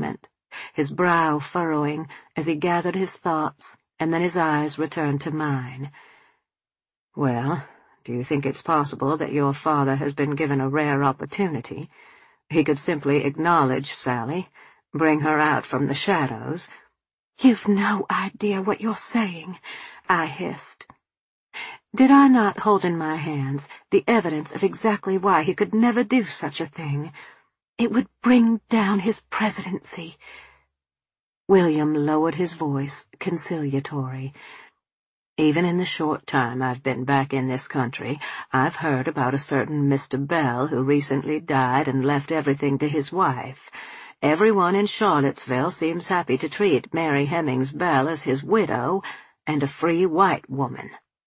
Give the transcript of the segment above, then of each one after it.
moment, his brow furrowing as he gathered his thoughts, and then his eyes returned to mine. "Well, do you think it's possible that your father has been given a rare opportunity? He could simply acknowledge Sally, bring her out from the shadows." "You've no idea what you're saying," I hissed. Did I not hold in my hands the evidence of exactly why he could never do such a thing? It would bring down his presidency. William lowered his voice, conciliatory. "Even in the short time I've been back in this country, I've heard about a certain Mr. Bell who recently died and left everything to his wife. Everyone in Charlottesville seems happy to treat Mary Hemings Bell as his widow and a free white woman."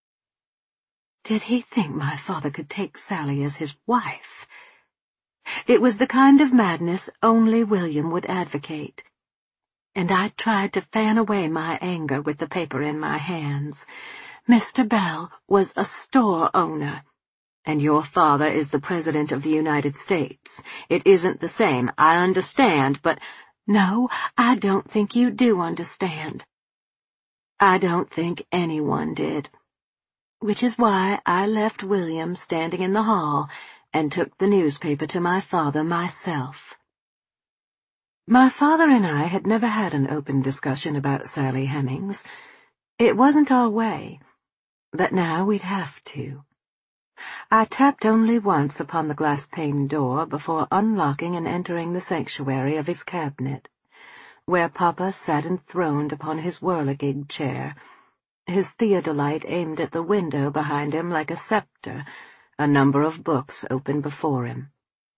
Did he think my father could take Sally as his wife? It was the kind of madness only William would advocate, and I tried to fan away my anger with the paper in my hands. Mr. Bell was a store owner. "And your father is the President of the United States. It isn't the same, I understand, but—" "No, I don't think you do understand." I don't think anyone did. Which is why I left William standing in the hall and took the newspaper to my father myself. My father and I had never had an open discussion about Sally Hemings. It wasn't our way, but now we'd have to. I tapped only once upon the glass-paned door before unlocking and entering the sanctuary of his cabinet, where Papa sat enthroned upon his whirligig chair, his theodolite aimed at the window behind him like a scepter, a number of books open before him.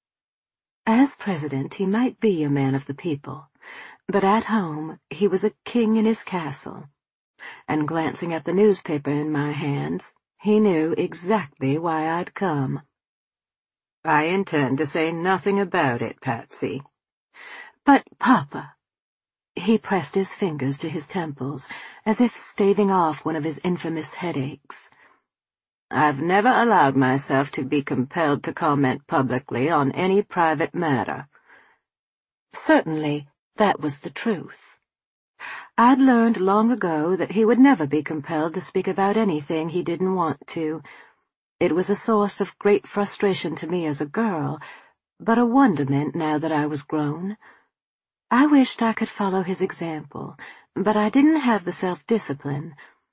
As president, he might be a man of the people, but at home he was a king in his castle, and glancing at the newspaper in my hands, he knew exactly why I'd come. "I intend to say nothing about it, Patsy." "But, Papa—" He pressed his fingers to his temples, as if staving off one of his infamous headaches. "I've never allowed myself to be compelled to comment publicly on any private matter." Certainly, that was the truth. I'd learned long ago that he would never be compelled to speak about anything he didn't want to. It was a source of great frustration to me as a girl, but a wonderment now that I was grown. I wished I could follow his example, but I didn't have the self-discipline.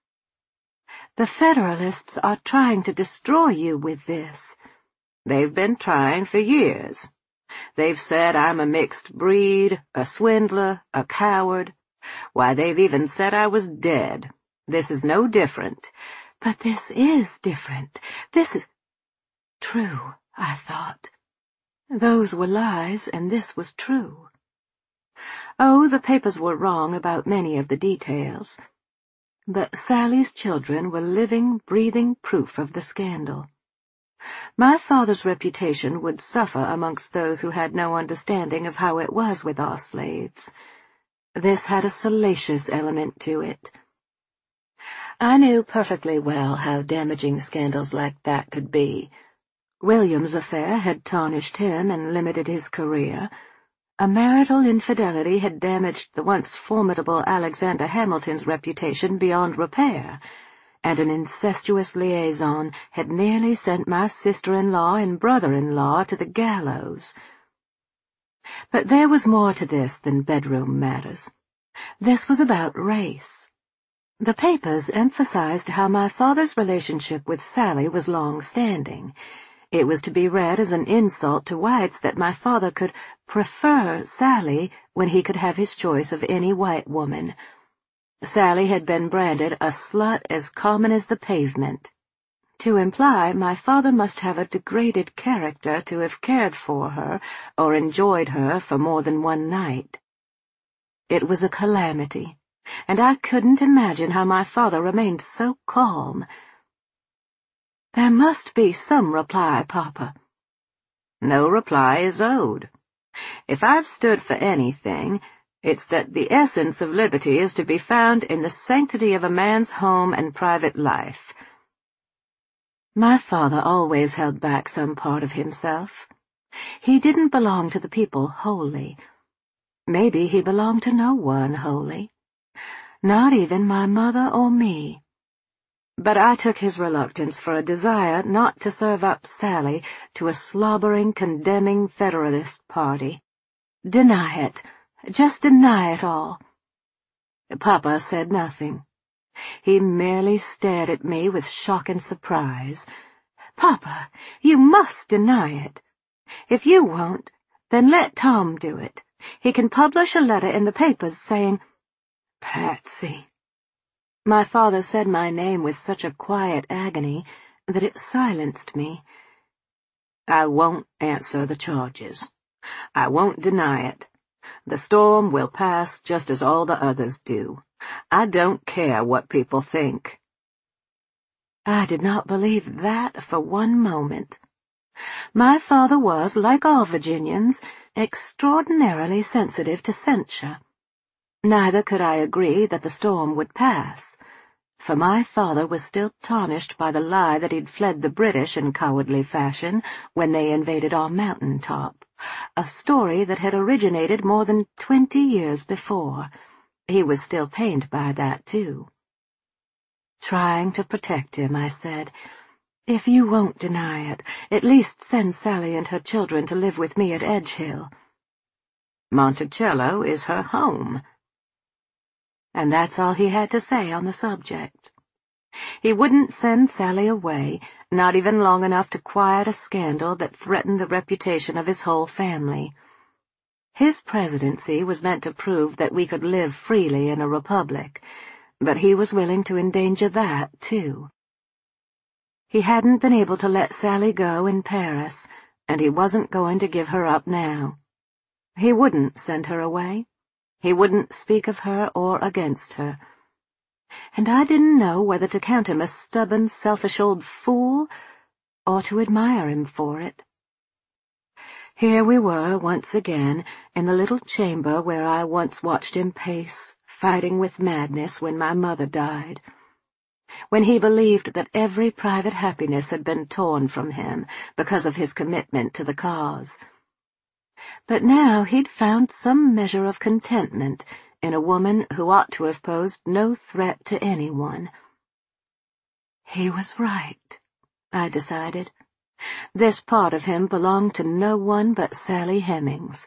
"The Federalists are trying to destroy you with this." "They've been trying for years. They've said I'm a mixed breed, a swindler, a coward. Why, they've even said I was dead. This is no different." "But this is different. This is—" True, I thought. Those were lies, and this was true. Oh, the papers were wrong about many of the details. But Sally's children were living, breathing proof of the scandal. My father's reputation would suffer amongst those who had no understanding of how it was with our slaves. This had a salacious element to it. I knew perfectly well how damaging scandals like that could be. William's affair had tarnished him and limited his career. A marital infidelity had damaged the once formidable Alexander Hamilton's reputation beyond repair, and an incestuous liaison had nearly sent my sister-in-law and brother-in-law to the gallows. But there was more to this than bedroom matters. This was about race. The papers emphasized how my father's relationship with Sally was long-standing. It was to be read as an insult to whites that my father could prefer Sally when he could have his choice of any white woman. Sally had been branded a slut as common as the pavement, to imply my father must have a degraded character to have cared for her or enjoyed her for more than one night. It was a calamity, and I couldn't imagine how my father remained so calm. "There must be some reply, Papa." "No reply is owed. If I've stood for anything, it's that the essence of liberty is to be found in the sanctity of a man's home and private life." My father always held back some part of himself. He didn't belong to the people wholly. Maybe he belonged to no one wholly, not even my mother or me. But I took his reluctance for a desire not to serve up Sally to a slobbering, condemning Federalist party. Deny it. Just deny it all. Papa said nothing. He merely stared at me with shock and surprise. "Papa, you must deny it. If you won't, then let Tom do it. He can publish a letter in the papers saying—" "Patsy." My father said my name with such a quiet agony that it silenced me. "I won't answer the charges. I won't deny it. The storm will pass just as all the others do. I don't care what people think." I did not believe that for one moment. My father was, like all Virginians, extraordinarily sensitive to censure. Neither could I agree that the storm would pass, for my father was still tarnished by the lie that he'd fled the British in cowardly fashion when they invaded our mountain top, a story that had originated more than 20 years before. He was still pained by that, too. Trying to protect him, I said, "If you won't deny it, at least send Sally and her children to live with me at Edgehill." "Monticello is her home." And that's all he had to say on the subject. He wouldn't send Sally away, not even long enough to quiet a scandal that threatened the reputation of his whole family. His presidency was meant to prove that we could live freely in a republic, but he was willing to endanger that, too. He hadn't been able to let Sally go in Paris, and he wasn't going to give her up now. He wouldn't send her away. He wouldn't speak of her or against her. And I didn't know whether to count him a stubborn, selfish old fool, or to admire him for it. Here we were once again, in the little chamber where I once watched him pace, fighting with madness when my mother died, when he believed that every private happiness had been torn from him because of his commitment to the cause. But now he'd found some measure of contentment in a woman who ought to have posed no threat to anyone. He was right, I decided. This part of him belonged to no one but Sally Hemings.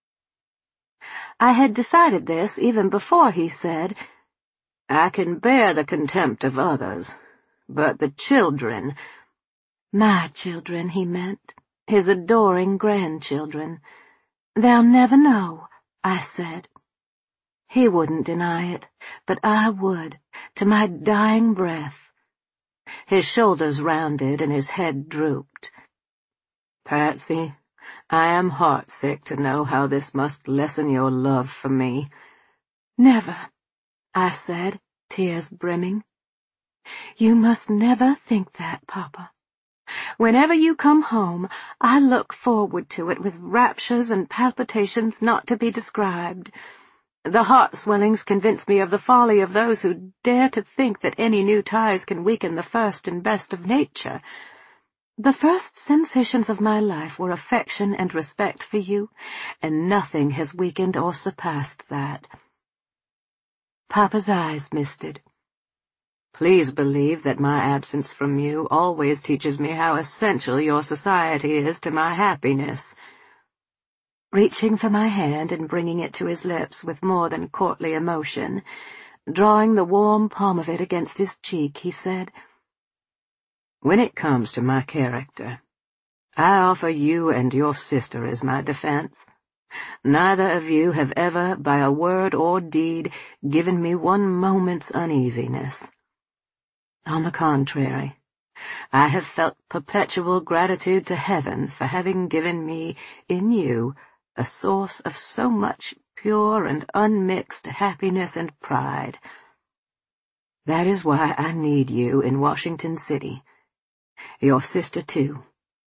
I had decided this even before he said, "I can bear the contempt of others, but the children—" My children, he meant, his adoring grandchildren. "They'll never know," I said. He wouldn't deny it, but I would, to my dying breath. His shoulders rounded and his head drooped. "Patsy, I am heartsick to know how this must lessen your love for me." "Never," I said, tears brimming. "You must never think that, Papa. Whenever you come home, I look forward to it with raptures and palpitations not to be described. The heart swellings convince me of the folly of those who dare to think that any new ties can weaken the first and best of nature. The first sensations of my life were affection and respect for you, and nothing has weakened or surpassed that." Papa's eyes misted. "Please believe that my absence from you always teaches me how essential your society is to my happiness." Reaching for my hand and bringing it to his lips with more than courtly emotion, drawing the warm palm of it against his cheek, he said, "When it comes to my character, I offer you and your sister as my defense. Neither of you have ever, by a word or deed, given me one moment's uneasiness. On the contrary, I have felt perpetual gratitude to heaven for having given me, in you, a source of so much pure and unmixed happiness and pride. That is why I need you in Washington City. Your sister, too."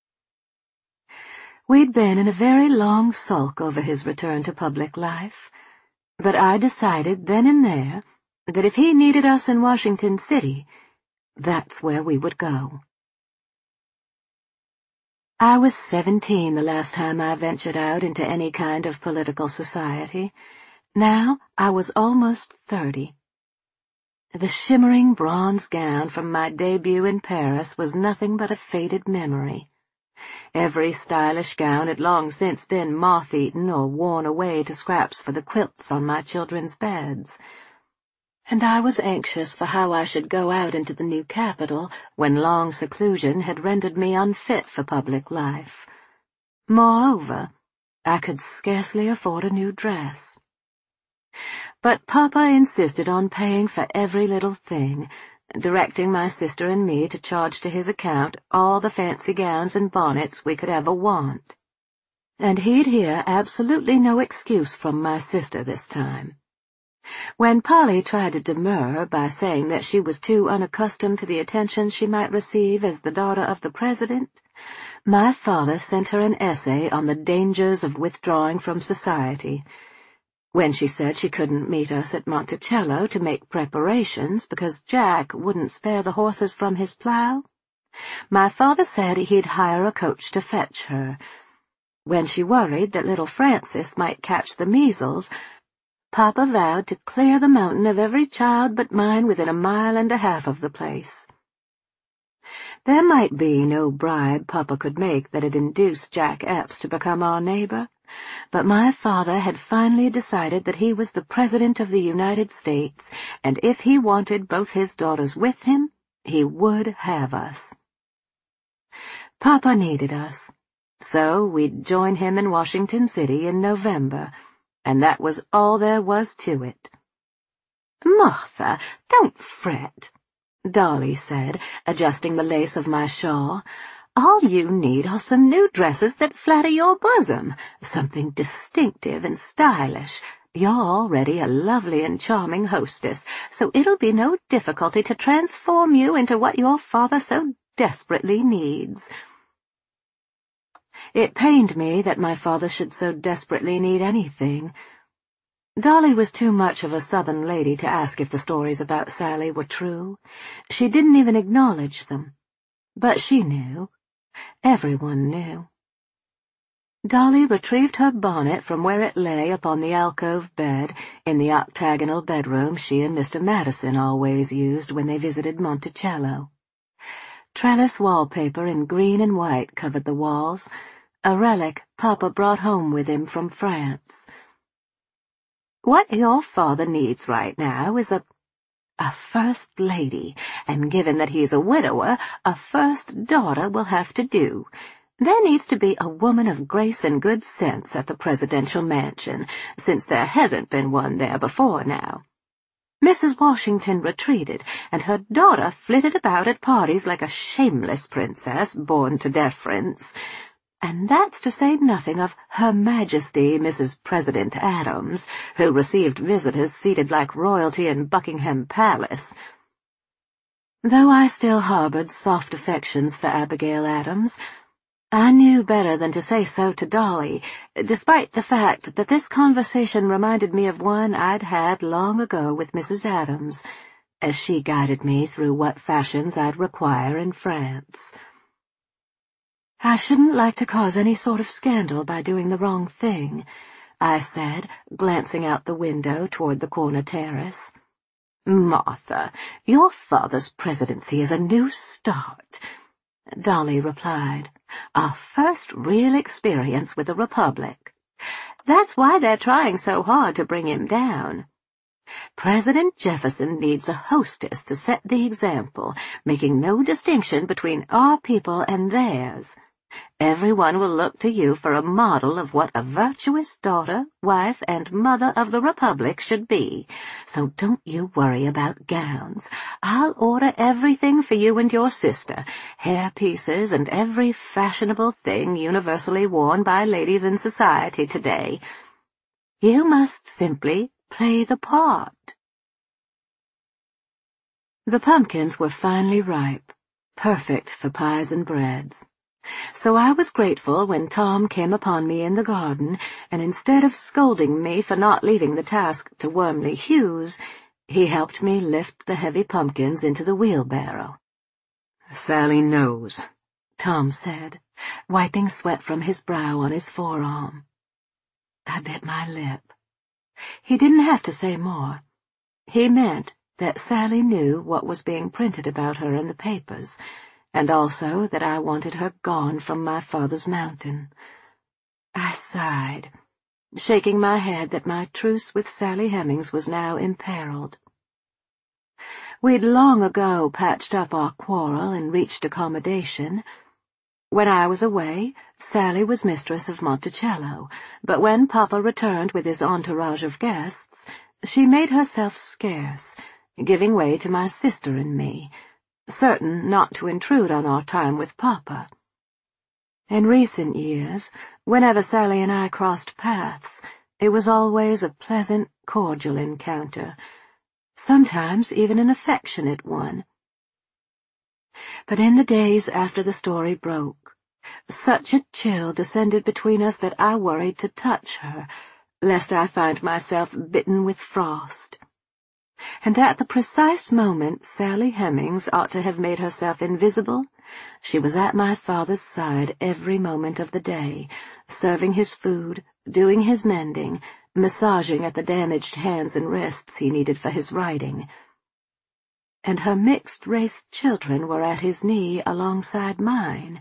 We'd been in a very long sulk over his return to public life, but I decided then and there that if he needed us in Washington City, that's where we would go. I was 17 the last time I ventured out into any kind of political society. Now I was almost 30. The shimmering bronze gown from my debut in Paris was nothing but a faded memory. Every stylish gown had long since been moth-eaten or worn away to scraps for the quilts on my children's beds. And I was anxious for how I should go out into the new capital when long seclusion had rendered me unfit for public life. Moreover, I could scarcely afford a new dress. But Papa insisted on paying for every little thing, directing my sister and me to charge to his account all the fancy gowns and bonnets we could ever want. And he'd hear absolutely no excuse from my sister this time. When Polly tried to demur by saying that she was too unaccustomed to the attention she might receive as the daughter of the president, my father sent her an essay on the dangers of withdrawing from society. When she said she couldn't meet us at Monticello to make preparations because Jack wouldn't spare the horses from his plough, my father said he'd hire a coach to fetch her. When she worried that little Frances might catch the measles, Papa vowed to clear the mountain of every child but mine within 1.5 miles of the place. There might be no bribe Papa could make that'd induce Jack Epps to become our neighbor, but my father had finally decided that he was the President of the United States, and if he wanted both his daughters with him, he would have us. Papa needed us, so we'd join him in Washington City in November, and that was all there was to it. "Martha, don't fret," Dolly said, adjusting the lace of my shawl. "All you need are some new dresses that flatter your bosom, something distinctive and stylish. You're already a lovely and charming hostess, so it'll be no difficulty to transform you into what your father so desperately needs." It pained me that my father should so desperately need anything. Dolly was too much of a Southern lady to ask if the stories about Sally were true. She didn't even acknowledge them. But she knew. Everyone knew. Dolly retrieved her bonnet from where it lay upon the alcove bed in the octagonal bedroom she and Mr. Madison always used when they visited Monticello. Trellis wallpaper in green and white covered the walls, a relic Papa brought home with him from France. "What your father needs right now is a first lady, and given that he's a widower, a first daughter will have to do. There needs to be a woman of grace and good sense at the presidential mansion, since there hasn't been one there before now. Mrs. Washington retreated, and her daughter flitted about at parties like a shameless princess born to deference. And that's to say nothing of Her Majesty Mrs. President Adams, who received visitors seated like royalty in Buckingham Palace." Though I still harbored soft affections for Abigail Adams, I knew better than to say so to Dolly, despite the fact that this conversation reminded me of one I'd had long ago with Mrs. Adams, as she guided me through what fashions I'd require in France. "I shouldn't like to cause any sort of scandal by doing the wrong thing," I said, glancing out the window toward the corner terrace. "Martha, your father's presidency is a new start," Dolly replied. "Our first real experience with a republic. That's why they're trying so hard to bring him down. President Jefferson needs a hostess to set the example, making no distinction between our people and theirs. Everyone will look to you for a model of what a virtuous daughter, wife, and mother of the Republic should be, so don't you worry about gowns. I'll order everything for you and your sister, hairpieces and every fashionable thing universally worn by ladies in society today. You must simply play the part." The pumpkins were finally ripe, perfect for pies and breads. So I was grateful when Tom came upon me in the garden, and instead of scolding me for not leaving the task to Wormley Hughes, he helped me lift the heavy pumpkins into the wheelbarrow. "Sally knows," Tom said, wiping sweat from his brow on his forearm. I bit my lip. He didn't have to say more. He meant that Sally knew what was being printed about her in the papers, and also that I wanted her gone from my father's mountain. I sighed, shaking my head that my truce with Sally Hemings was now imperiled. We'd long ago patched up our quarrel and reached accommodation. When I was away, Sally was mistress of Monticello, but when Papa returned with his entourage of guests, she made herself scarce, giving way to my sister and me, certain not to intrude on our time with Papa. In recent years, whenever Sally and I crossed paths, it was always a pleasant, cordial encounter, sometimes even an affectionate one. But in the days after the story broke, such a chill descended between us that I worried to touch her, lest I find myself bitten with frost. And at the precise moment Sally Hemings ought to have made herself invisible, she was at my father's side every moment of the day, serving his food, doing his mending, massaging at the damaged hands and wrists he needed for his writing. And her mixed-race children were at his knee alongside mine.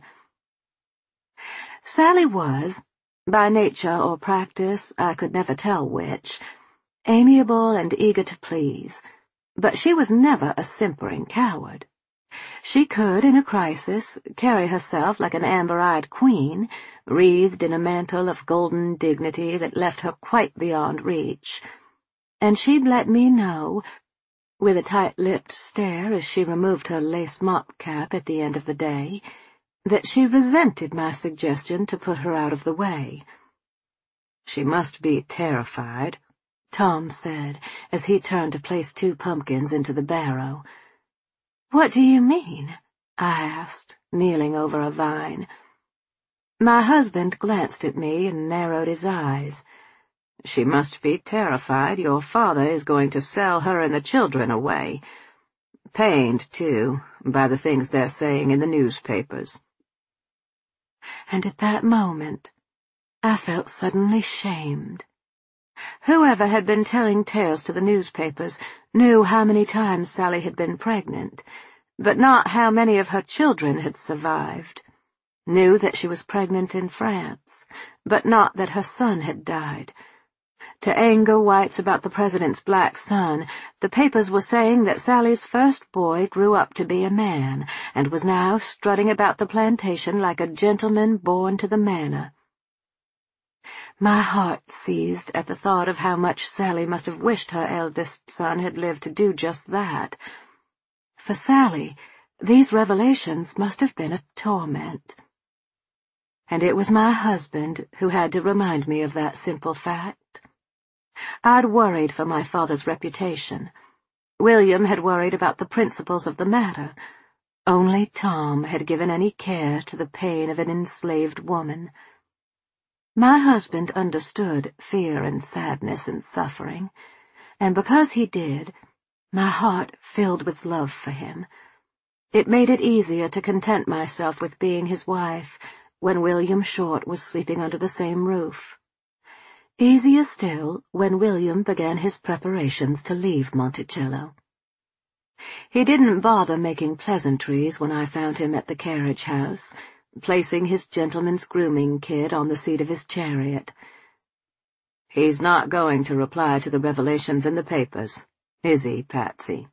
Sally was, by nature or practice, I could never tell which, amiable and eager to please, but she was never a simpering coward. She could, in a crisis, carry herself like an amber-eyed queen, wreathed in a mantle of golden dignity that left her quite beyond reach, and she'd let me know, with a tight-lipped stare as she removed her lace mop-cap at the end of the day, that she resented my suggestion to put her out of the way. "She must be terrified," Tom said, as he turned to place 2 pumpkins into the barrow. "What do you mean?" I asked, kneeling over a vine. My husband glanced at me and narrowed his eyes. "She must be terrified your father is going to sell her and the children away. Pained, too, by the things they're saying in the newspapers." And at that moment, I felt suddenly shamed. Whoever had been telling tales to the newspapers knew how many times Sally had been pregnant, but not how many of her children had survived. Knew that she was pregnant in France, but not that her son had died. To anger whites about the president's black son, the papers were saying that Sally's first boy grew up to be a man, and was now strutting about the plantation like a gentleman born to the manor. My heart seized at the thought of how much Sally must have wished her eldest son had lived to do just that. For Sally, these revelations must have been a torment. And it was my husband who had to remind me of that simple fact. I'd worried for my father's reputation. William had worried about the principles of the matter. Only Tom had given any care to the pain of an enslaved woman. My husband understood fear and sadness and suffering, and because he did, my heart filled with love for him. It made it easier to content myself with being his wife when William Short was sleeping under the same roof. Easier still when William began his preparations to leave Monticello. He didn't bother making pleasantries when I found him at the carriage house, placing his gentleman's grooming kit on the seat of his chariot. "He's not going to reply to the revelations in the papers, is he, Patsy?"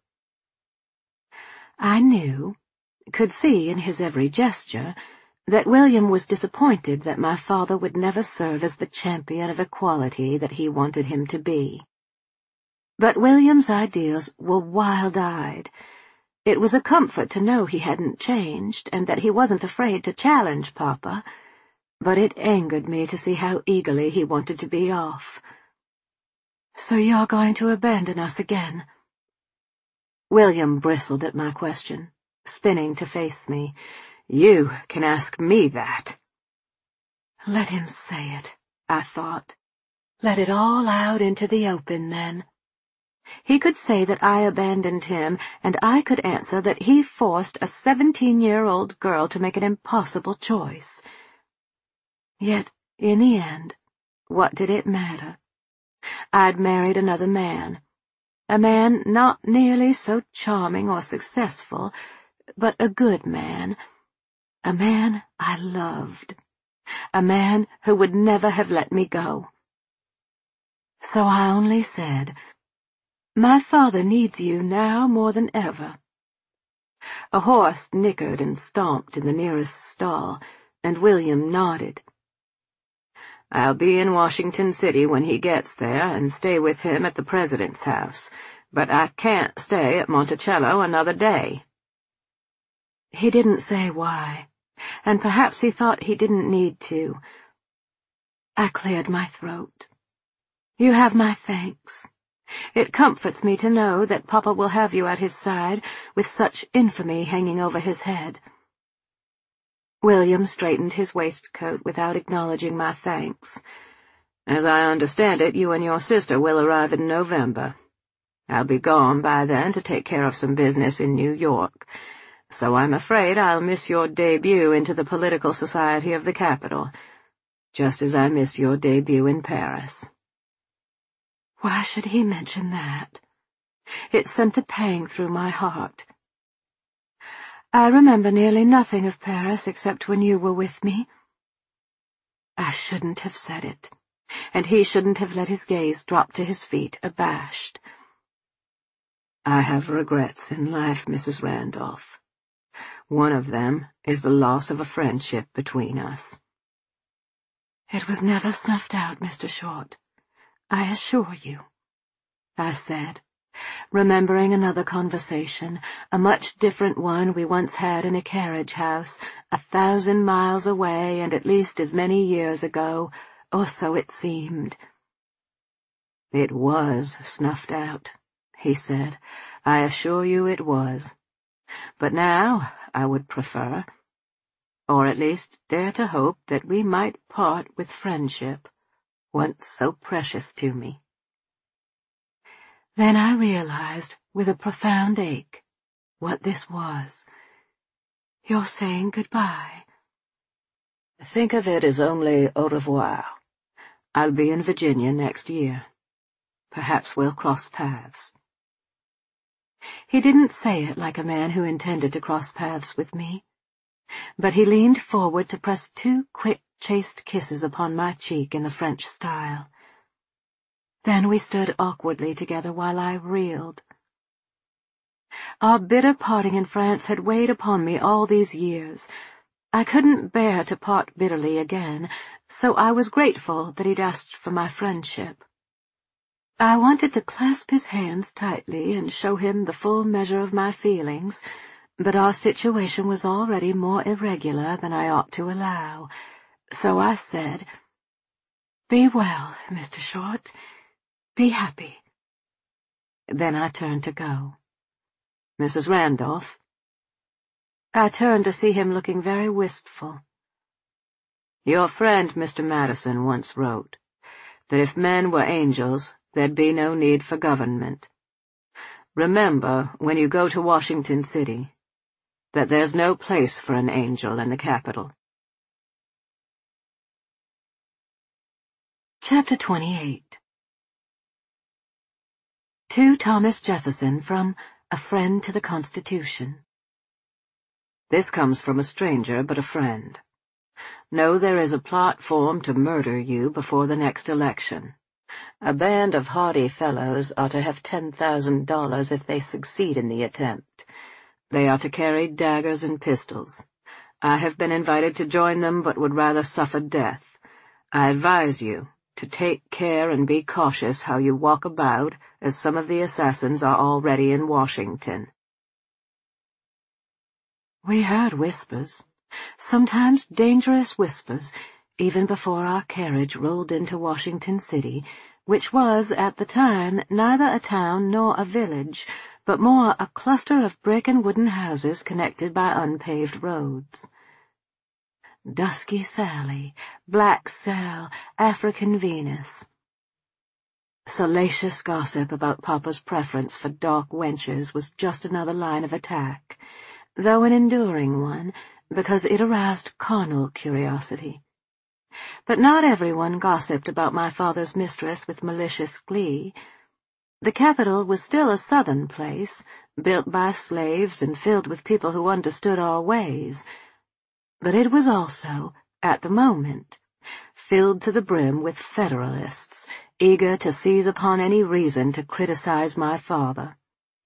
I knew, could see in his every gesture, that William was disappointed that my father would never serve as the champion of equality that he wanted him to be. But William's ideals were wild-eyed. It was a comfort to know he hadn't changed, and that he wasn't afraid to challenge Papa, but it angered me to see how eagerly he wanted to be off. "So you're going to abandon us again?" William bristled at my question, spinning to face me. "You can ask me that." Let him say it, I thought. Let it all out into the open, then. He could say that I abandoned him, and I could answer that he forced a 17-year-old girl to make an impossible choice. Yet, in the end, what did it matter? I'd married another man. A man not nearly so charming or successful, but a good man. A man I loved. A man who would never have let me go. So I only said, "My father needs you now more than ever." A horse nickered and stomped in the nearest stall, and William nodded. "I'll be in Washington City when he gets there and stay with him at the President's house, but I can't stay at Monticello another day." He didn't say why, and perhaps he thought he didn't need to. I cleared my throat. "You have my thanks. It comforts me to know that Papa will have you at his side, with such infamy hanging over his head." William straightened his waistcoat without acknowledging my thanks. "As I understand it, you and your sister will arrive in November. I'll be gone by then to take care of some business in New York, so I'm afraid I'll miss your debut into the political society of the capital, just as I missed your debut in Paris." Why should he mention that? It sent a pang through my heart. "I remember nearly nothing of Paris except when you were with me." I shouldn't have said it, and he shouldn't have let his gaze drop to his feet, abashed. "I have regrets in life, Mrs. Randolph. One of them is the loss of a friendship between us." "It was never snuffed out, Mr. Short, I assure you," I said, remembering another conversation, a much different one we once had in a carriage house, 1,000 miles away and at least as many years ago, or so it seemed. "It was snuffed out," he said. "I assure you it was. But now I would prefer, or at least dare to hope, that we might part with friendship, once so precious to me." Then I realized, with a profound ache, what this was. "You're saying goodbye." "Think of it as only au revoir. I'll be in Virginia next year. Perhaps we'll cross paths." He didn't say it like a man who intended to cross paths with me, but he leaned forward to press 2 quick, chaste kisses upon my cheek in the French style. Then we stood awkwardly together while I reeled. Our bitter parting in France had weighed upon me all these years. I couldn't bear to part bitterly again, so I was grateful that he'd asked for my friendship. I wanted to clasp his hands tightly and show him the full measure of my feelings, but our situation was already more irregular than I ought to allow, so I said, "Be well, Mr. Short. Be happy." Then I turned to go. "Mrs. Randolph?" I turned to see him looking very wistful. "Your friend Mr. Madison once wrote that if men were angels, there'd be no need for government. Remember, when you go to Washington City, that there's no place for an angel in the capital." Chapter 28. To Thomas Jefferson from A Friend to the Constitution. This comes from a stranger but a friend. Know there is a plot formed to murder you before the next election. A band of hardy fellows are to have $10,000 if they succeed in the attempt. They are to carry daggers and pistols. I have been invited to join them, but would rather suffer death. I advise you to take care and be cautious how you walk about, as some of the assassins are already in Washington. We heard whispers, sometimes dangerous whispers, even before our carriage rolled into Washington City, which was, at the time, neither a town nor a village, but more a cluster of brick and wooden houses connected by unpaved roads. Dusky Sally, Black Sal, African Venus. Salacious gossip about Papa's preference for dark wenches was just another line of attack, though an enduring one, because it aroused carnal curiosity. But not everyone gossiped about my father's mistress with malicious glee. The capital was still a southern place, built by slaves and filled with people who understood our ways. But it was also, at the moment, filled to the brim with Federalists, eager to seize upon any reason to criticize my father.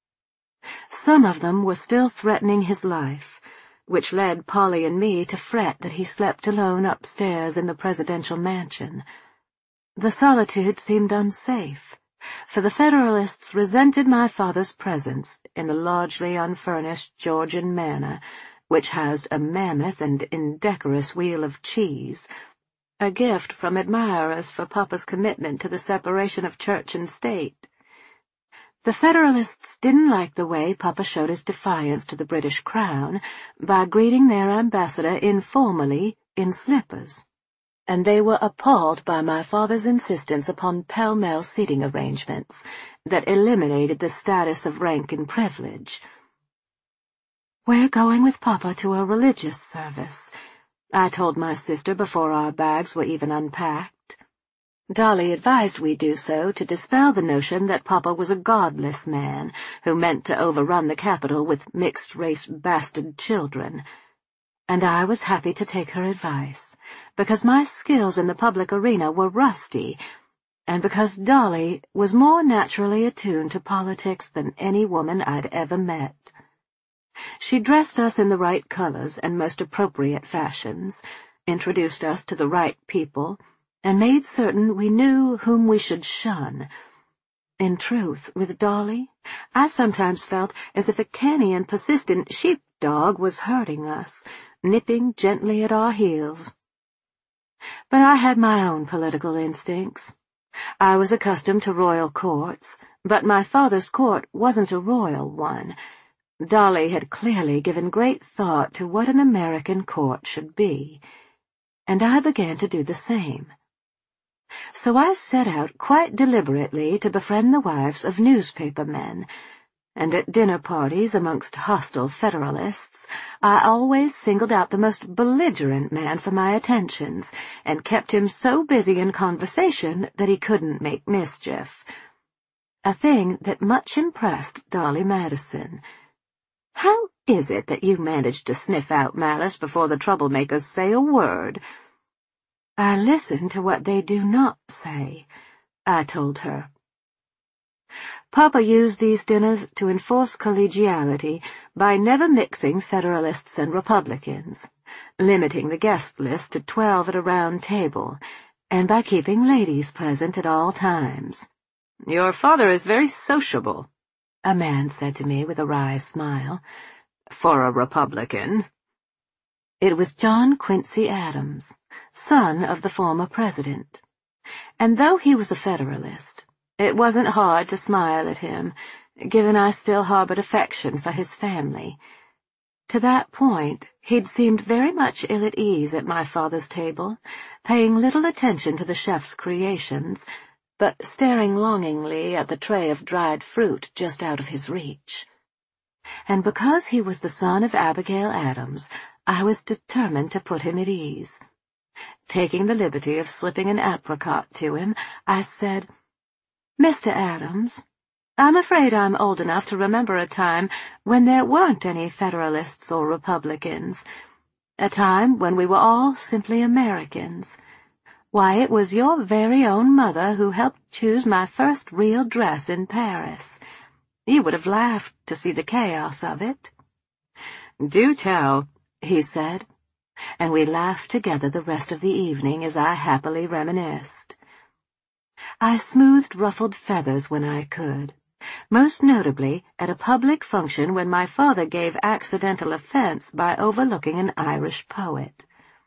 Some of them were still threatening his life, which led Polly and me to fret that he slept alone upstairs in the presidential mansion. The solitude seemed unsafe, for the Federalists resented my father's presence in the largely unfurnished Georgian manor, which housed a mammoth and indecorous wheel of cheese, a gift from admirers for Papa's commitment to the separation of church and state. The Federalists didn't like the way Papa showed his defiance to the British Crown by greeting their ambassador informally in slippers, and they were appalled by my father's insistence upon pell-mell seating arrangements that eliminated the status of rank and privilege. "We're going with Papa to a religious service," I told my sister before our bags were even unpacked. Dolly advised we do so to dispel the notion that Papa was a godless man who meant to overrun the capital with mixed-race bastard children, and I was happy to take her advice, because my skills in the public arena were rusty, and because Dolly was more naturally attuned to politics than any woman I'd ever met. She dressed us in the right colors and most appropriate fashions, introduced us to the right people, and made certain we knew whom we should shun. In truth, with Dolly, I sometimes felt as if a canny and persistent sheep-dog was herding us, nipping gently at our heels. But I had my own political instincts. I was accustomed to royal courts, but my father's court wasn't a royal one. Dolly had clearly given great thought to what an American court should be, and I began to do the same. So I set out quite deliberately to befriend the wives of newspaper men, and at dinner parties amongst hostile Federalists I always singled out the most belligerent man for my attentions, and kept him so busy in conversation that he couldn't make mischief. A thing that much impressed Dolly Madison. "How is it that you manage to sniff out malice before the troublemakers say a word?" "I listen to what they do not say," I told her. Papa used these dinners to enforce collegiality by never mixing Federalists and Republicans, limiting the guest list to 12 at a round table, and by keeping ladies present at all times. "Your father is very sociable," a man said to me with a wry smile. "For a Republican." It was John Quincy Adams, son of the former president, and though he was a Federalist, it wasn't hard to smile at him, given I still harbored affection for his family. To that point, he'd seemed very much ill at ease at my father's table, paying little attention to the chef's creations, but staring longingly at the tray of dried fruit just out of his reach. And because he was the son of Abigail Adams, I was determined to put him at ease. Taking the liberty of slipping an apricot to him, I said, "Mr. Adams, I'm afraid I'm old enough to remember a time when there weren't any Federalists or Republicans, a time when we were all simply Americans. Why, it was your very own mother who helped choose my first real dress in Paris. You would have laughed to see the chaos of it." "Do tell," he said, and we laughed together the rest of the evening as I happily reminisced. I smoothed ruffled feathers when I could, most notably at a public function when my father gave accidental offense by overlooking an Irish poet.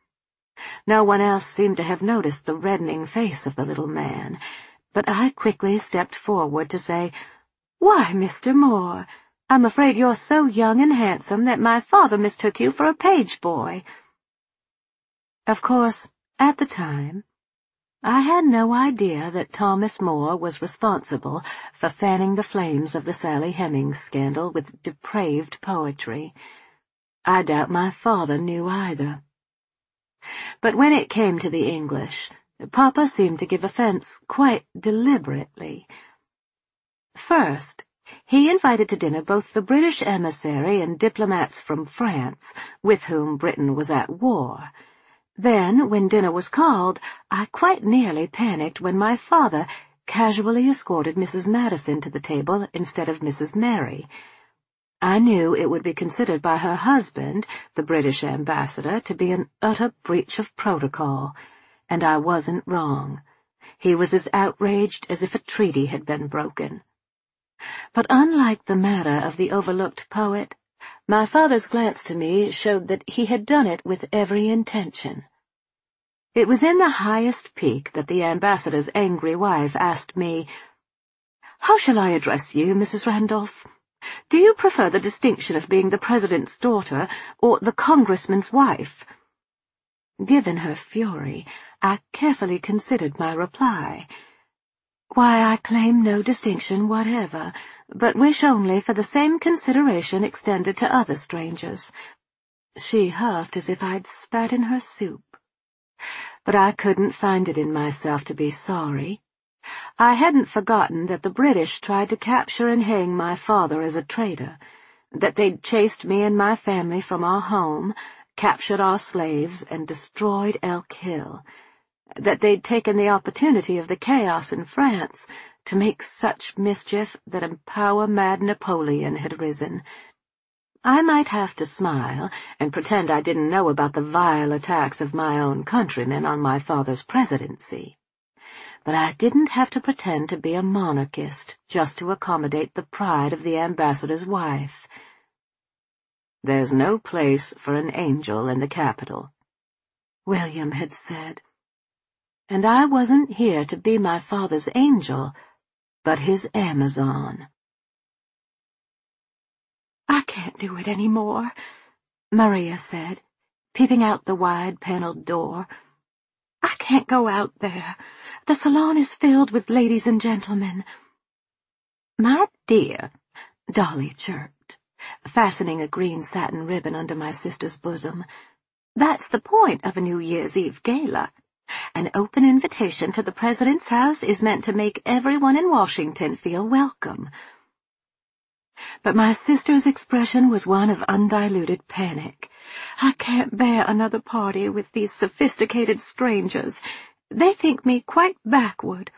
No one else seemed to have noticed the reddening face of the little man, but I quickly stepped forward to say, "Why, Mr. Moore, I'm afraid you're so young and handsome that my father mistook you for a page boy." Of course, at the time, I had no idea that Thomas More was responsible for fanning the flames of the Sally Hemings scandal with depraved poetry. I doubt my father knew either. But when it came to the English, Papa seemed to give offence quite deliberately. First, he invited to dinner both the British emissary and diplomats from France, with whom Britain was at war. Then, when dinner was called, I quite nearly panicked when my father casually escorted Mrs. Madison to the table instead of Mrs. Mary. I knew it would be considered by her husband, the British ambassador, to be an utter breach of protocol, and I wasn't wrong. He was as outraged as if a treaty had been broken. But unlike the matter of the overlooked poet, my father's glance to me showed that he had done it with every intention. It was in the highest peak that the ambassador's angry wife asked me, "How shall I address you, Mrs. Randolph? Do you prefer the distinction of being the President's daughter or the Congressman's wife?" Given her fury, I carefully considered my reply. "Why, I claim no distinction whatever, but wish only for the same consideration extended to other strangers." She huffed as if I'd spat in her soup. But I couldn't find it in myself to be sorry. I hadn't forgotten that the British tried to capture and hang my father as a traitor, that they'd chased me and my family from our home, captured our slaves, and destroyed Elk Hill, that they'd taken the opportunity of the chaos in France to make such mischief that a power-mad Napoleon had risen. I might have to smile and pretend I didn't know about the vile attacks of my own countrymen on my father's presidency. But I didn't have to pretend to be a monarchist just to accommodate the pride of the ambassador's wife. "There's no place for an angel in the capital," William had said. And I wasn't here to be my father's angel, but his Amazon. "I can't do it any more," Maria said, peeping out the wide-paneled door. "I can't go out there. The salon is filled with ladies and gentlemen." "My dear," Dolly chirped, fastening a green satin ribbon under my sister's bosom, "that's the point of a New Year's Eve gala. An open invitation to the President's house is meant to make everyone in Washington feel welcome." But my sister's expression was one of undiluted panic. "I can't bear another party with these sophisticated strangers. They think me quite backward."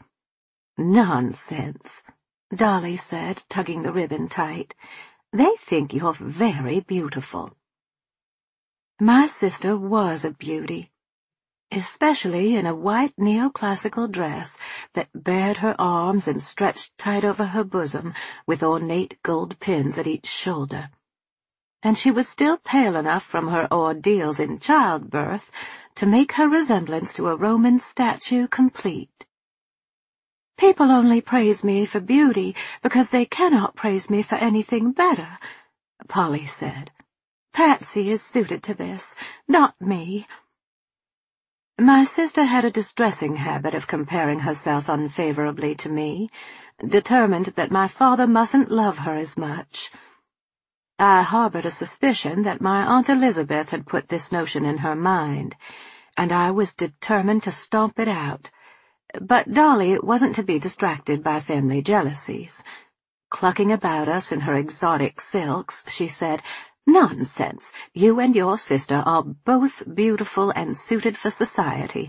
"Nonsense," Dolly said, tugging the ribbon tight. "They think you're very beautiful." My sister was a beauty, especially in a white neoclassical dress that bared her arms and stretched tight over her bosom with ornate gold pins at each shoulder. And she was still pale enough from her ordeals in childbirth to make her resemblance to a Roman statue complete. "People only praise me for beauty because they cannot praise me for anything better," Polly said. "Patsy is suited to this, not me." My sister had a distressing habit of comparing herself unfavorably to me, determined that my father mustn't love her as much. I harbored a suspicion that my Aunt Elizabeth had put this notion in her mind, and I was determined to stomp it out. But Dolly wasn't to be distracted by family jealousies. Clucking about us in her exotic silks, she said, "Nonsense! You and your sister are both beautiful and suited for society."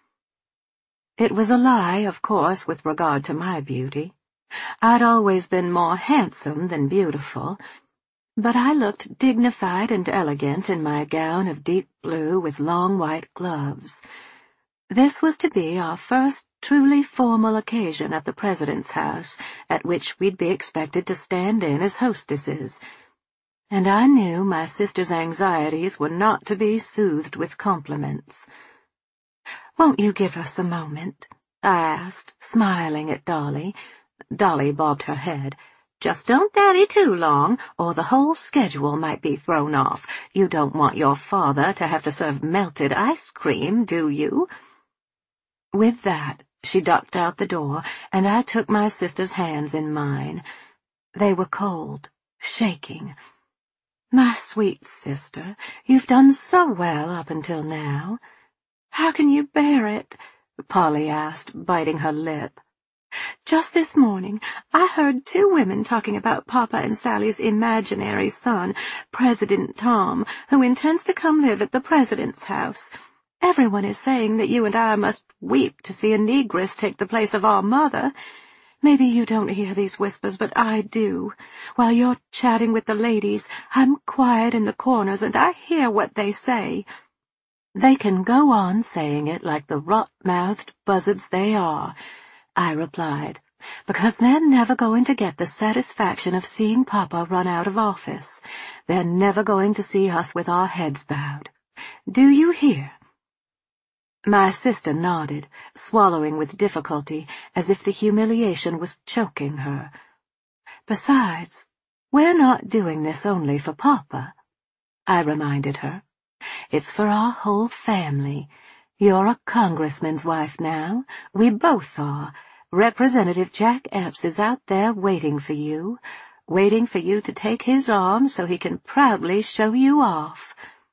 It was a lie, of course, with regard to my beauty. I'd always been more handsome than beautiful, but I looked dignified and elegant in my gown of deep blue with long white gloves. This was to be our first truly formal occasion at the President's house, at which we'd be expected to stand in as hostesses, and I knew my sister's anxieties were not to be soothed with compliments. "Won't you give us a moment?" I asked, smiling at Dolly. Dolly bobbed her head. "Just don't tarry too long, or the whole schedule might be thrown off. You don't want your father to have to serve melted ice cream, do you?" With that, she ducked out the door, and I took my sister's hands in mine. They were cold, shaking. "My sweet sister, you've done so well up until now." "How can you bear it?" Polly asked, biting her lip. "Just this morning I heard 2 women talking about Papa and Sally's imaginary son, President Tom, who intends to come live at the President's house. Everyone is saying that you and I must weep to see a negress take the place of our mother. Maybe you don't hear these whispers, but I do. While you're chatting with the ladies, I'm quiet in the corners, and I hear what they say." "They can go on saying it like the rot-mouthed buzzards they are," I replied, "because they're never going to get the satisfaction of seeing Papa run out of office. They're never going to see us with our heads bowed. Do you hear?" My sister nodded, swallowing with difficulty, as if the humiliation was choking her. "Besides, we're not doing this only for Papa," I reminded her. "It's for our whole family. You're a congressman's wife now. We both are. Representative Jack Epps is out there waiting for you to take his arm so he can proudly show you off."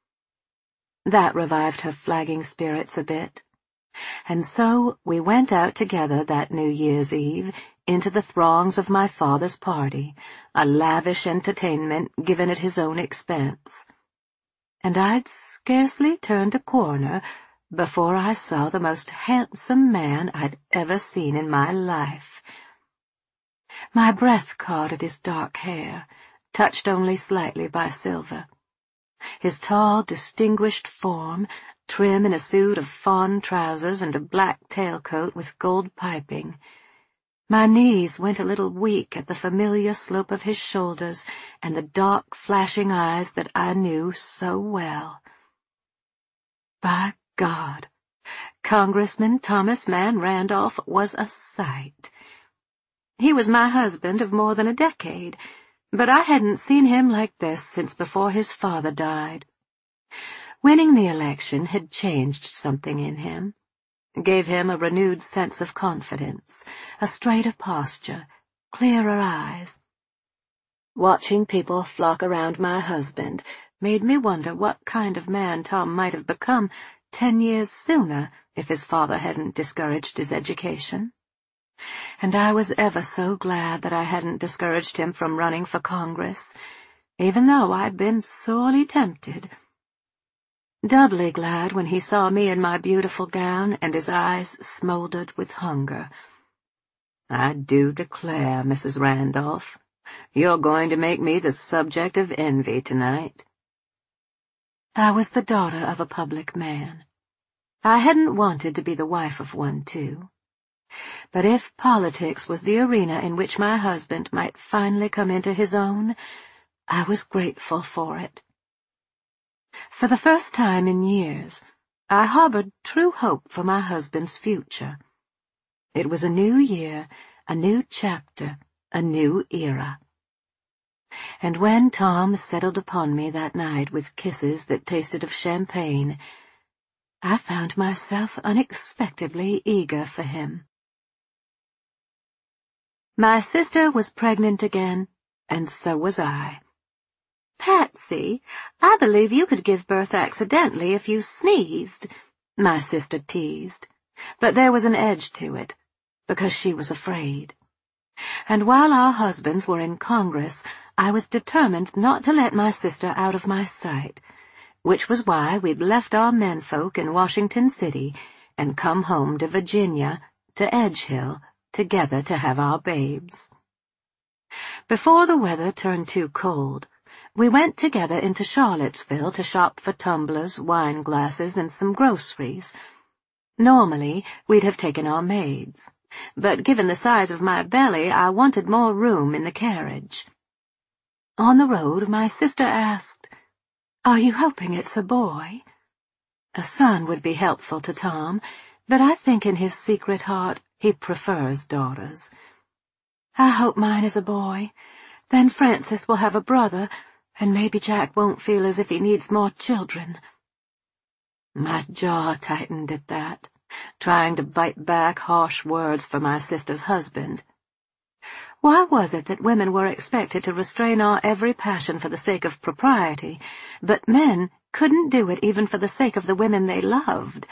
That revived her flagging spirits a bit. And so we went out together that New Year's Eve into the throngs of my father's party, a lavish entertainment given at his own expense. And I'd scarcely turned a corner before I saw the most handsome man I'd ever seen in my life. My breath caught at his dark hair, touched only slightly by silver. His tall, distinguished form, trim in a suit of fawn trousers and a black tailcoat with gold piping. My knees went a little weak at the familiar slope of his shoulders and the dark, flashing eyes that I knew so well. By God, Congressman Thomas Mann Randolph was a sight. He was my husband of more than a decade, but I hadn't seen him like this since before his father died. Winning the election had changed something in him, gave him a renewed sense of confidence, a straighter posture, clearer eyes. Watching people flock around my husband made me wonder what kind of man Tom might have become 10 years sooner if his father hadn't discouraged his education. And I was ever so glad that I hadn't discouraged him from running for Congress, even though I'd been sorely tempted. Doubly glad when he saw me in my beautiful gown and his eyes smoldered with hunger. "I do declare, Mrs. Randolph, you're going to make me the subject of envy tonight." I was the daughter of a public man. I hadn't wanted to be the wife of one, too. But if politics was the arena in which my husband might finally come into his own, I was grateful for it. For the first time in years, I harbored true hope for my husband's future. It was a new year, a new chapter, a new era. And when Tom settled upon me that night with kisses that tasted of champagne, I found myself unexpectedly eager for him. My sister was pregnant again, and so was I. "Patsy, I believe you could give birth accidentally if you sneezed," my sister teased, but there was an edge to it, because she was afraid. And while our husbands were in Congress, I was determined not to let my sister out of my sight, which was why we'd left our menfolk in Washington City and come home to Virginia, to Edgehill, together to have our babes. Before the weather turned too cold, we went together into Charlottesville to shop for tumblers, wine glasses, and some groceries. Normally, we'd have taken our maids, but given the size of my belly, I wanted more room in the carriage. On the road, my sister asked, "Are you hoping it's a boy?" A son would be helpful to Tom, but I think in his secret heart he prefers daughters. "I hope mine is a boy. Then Francis will have a brother, and maybe Jack won't feel as if he needs more children." My jaw tightened at that. trying to bite back harsh words for my sister's husband. Why was it that women were expected to restrain our every passion for the sake of propriety, but men couldn't do it even for the sake of the women they loved?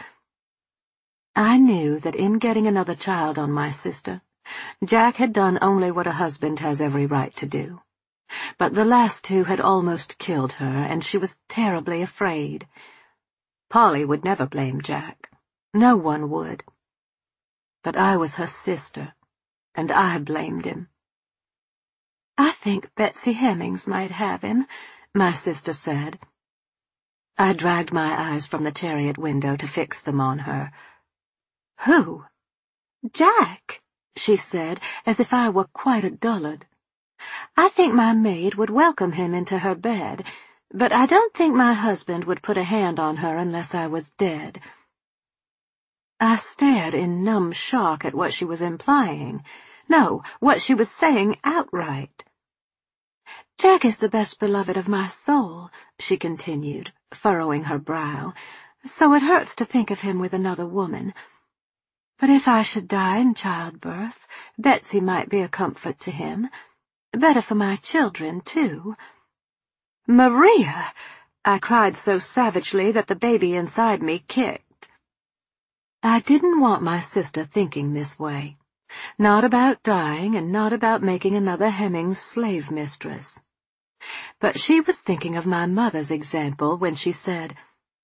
I knew that in getting another child on my sister, Jack had done only what a husband has every right to do. But the last two had almost killed her, and she was terribly afraid. Polly would never blame Jack. No one would. But I was her sister, and I blamed him. "I think Betsy Hemings might have him," my sister said. I dragged my eyes from the chariot window to fix them on her. "Who?" "Jack," she said, as if I were quite a dullard. "I think my maid would welcome him into her bed, but I don't think my husband would put a hand on her unless I was dead." I stared in numb shock at what she was implying. No, what she was saying outright. "Jack is the best beloved of my soul," she continued, furrowing her brow, "so it hurts to think of him with another woman. But if I should die in childbirth, Betsy might be a comfort to him. Better for my children, too." "Maria!" I cried so savagely that the baby inside me kicked. I didn't want my sister thinking this way. Not about dying, and not about making another Hemings slave mistress. But she was thinking of my mother's example when she said,